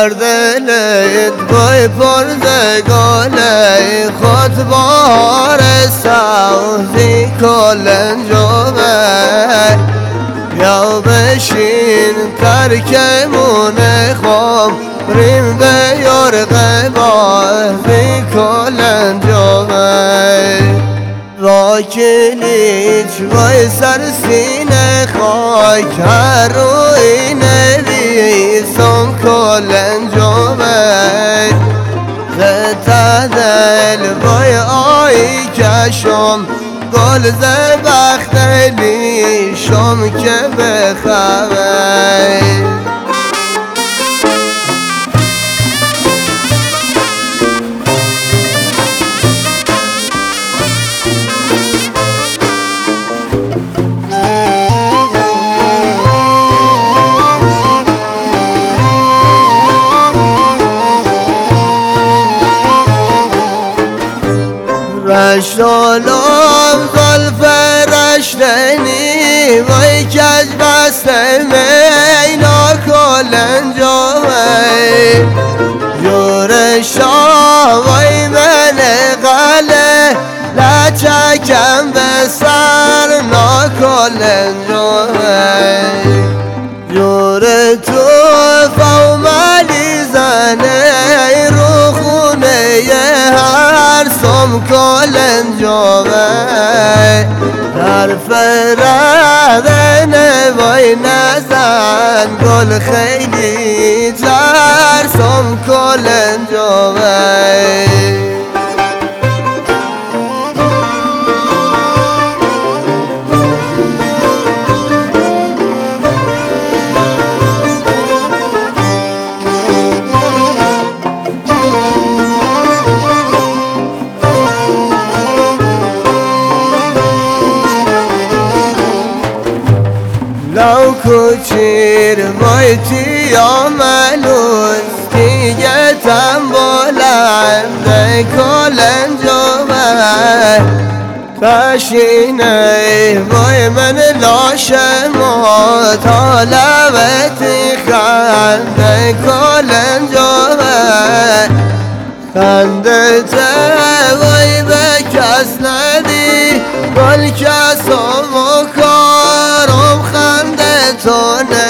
دلت بای پرزگاله خود بار سوزی کلنجوه یا بشین ترکمون خوام ریم به یارقه بازی کلنجوه با کلیچ وای سر سینه خاک هر روی نویسم کلنجوه خطه دل وای آی کشم گل زبخت لیشم که بخواه رشتالم زلف رشتنی وای کج بسته مینا کلنجوه جورشا وای من قله لچکم به سر نا کلنجوه جور تو فومالی زنه رو خونه هر سم کلنجوه حرف ردنه وای نزن گل خیلی ترسم کلنجوه لو کوچیر وای تیا ملوز دیگه تنبالم ده کلنجوه پشینه وای من لاشم و طالبتی خنده کلنجوه خنده ته وای به کس ندی گل کسم و کارم خنده تونه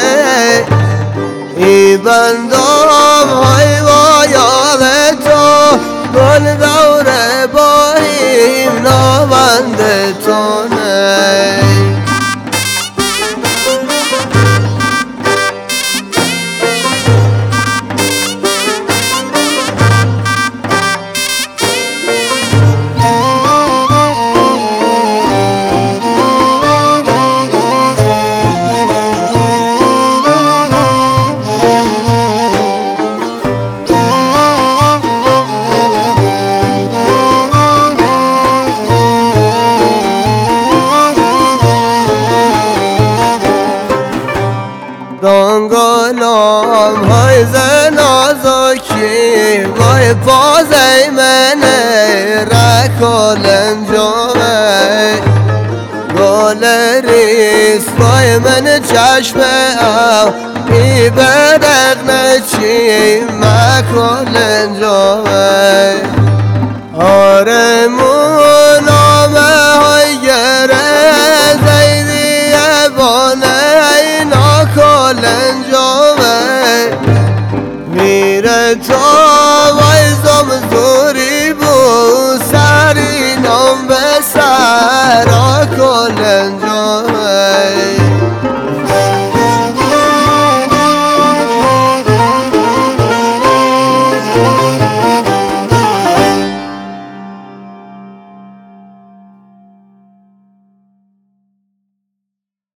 ای بندم های با یاد تو گل دوره بایم نابنده تونه دانگالام های زنازاکی وای بازی منه رکلنجوه گل ریس وای من چشم او بی برق نچی مکلنجوه آرمون آمه های گره زیدیه بانه اینا کلنجوه میره تا وای زمزوری بو سری نام به سرا کلنجوه